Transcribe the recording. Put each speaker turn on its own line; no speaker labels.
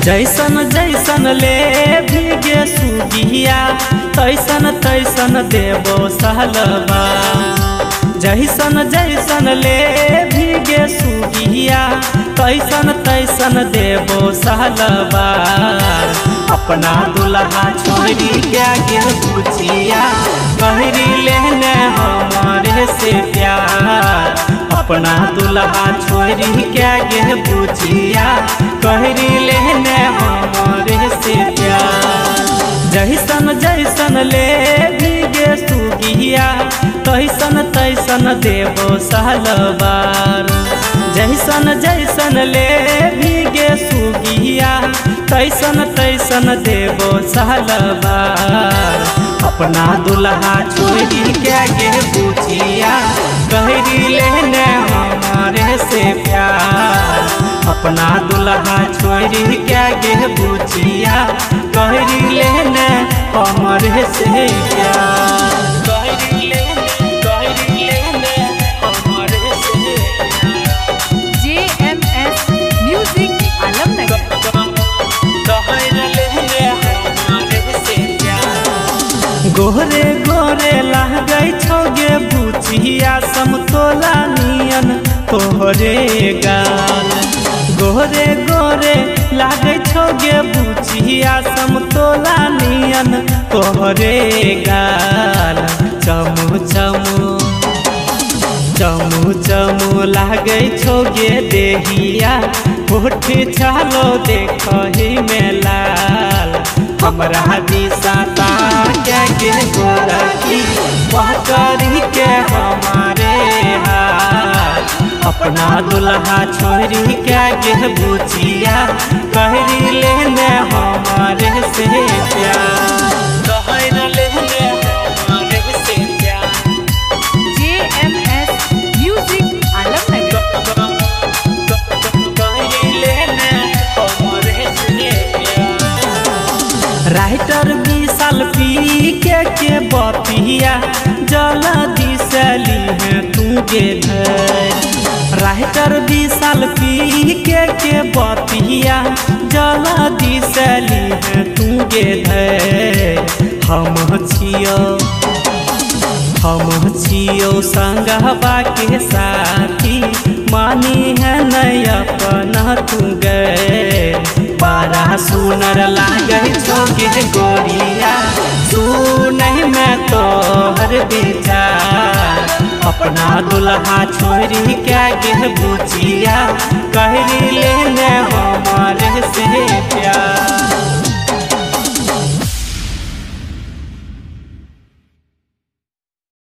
जैसन जैसन ले भीगे सुगिया तैसन तैसन देबो सहलबा। जैसन जैसन ले भीगे सुगिया तैसन तैसन देबो सहलबा। अपना दुल्हा छोड़ी क्या गे पूछिया कहरी लेने हमारे से प्यार। अपना दुल्हा छोड़ी क्या गे पूछिया कहरी लेने हमारे से प्यार। जैसन जैसन ले भीगे सुगिया तैसन तैसन देबो सहलबार। जैसन जैसन ले भीगे सुगिया तैसन तैसन देबो सहलबार। अपना दुल्हा छोड़ी क्या गे पूछिया कहरी लेने हमारे से प्यार। अपना दुल्हा छोड़ी क्या गे पूछिया कहरी लेने हमारे से प्यार। कहरी लेने हमारे से
JMS म्यूजिक आलमनगर।
गोरे गोरे लहगै छोगे बुचिया समतोला नियन तोहरे गाल। गोरे गोरे लागे छोगे बुचिया समतोला नियन तोहरे गाल। चमु चमु चमु चमु लागे छोगे देहिया होठ छालो देखही में लाल। हमरा दिशा क्या के गोरखी वह करी के हमारे हाल। अपना दुल्हा छोड़ी क्या गे बुचिया कहरी लेने हमारे से प्यार। कहरी लेने हमारे से प्यार।
JMS music Alamnagar.
कहरी लेने हमारे से प्यार। राइटर विशाल पी के बतिया जल्दी से ली तू गे धर। राइटर विशाल पी के बतिया जल्दी से ली तू गे धर। हम छियो संगवा के साथी मानी है नहीं अपना तू गए। बड़ा सुनर लागे छोगे गोरिया सुनहि में तोहर विचार। अपना दुल्हा छोड़ी क्या गे बुचिया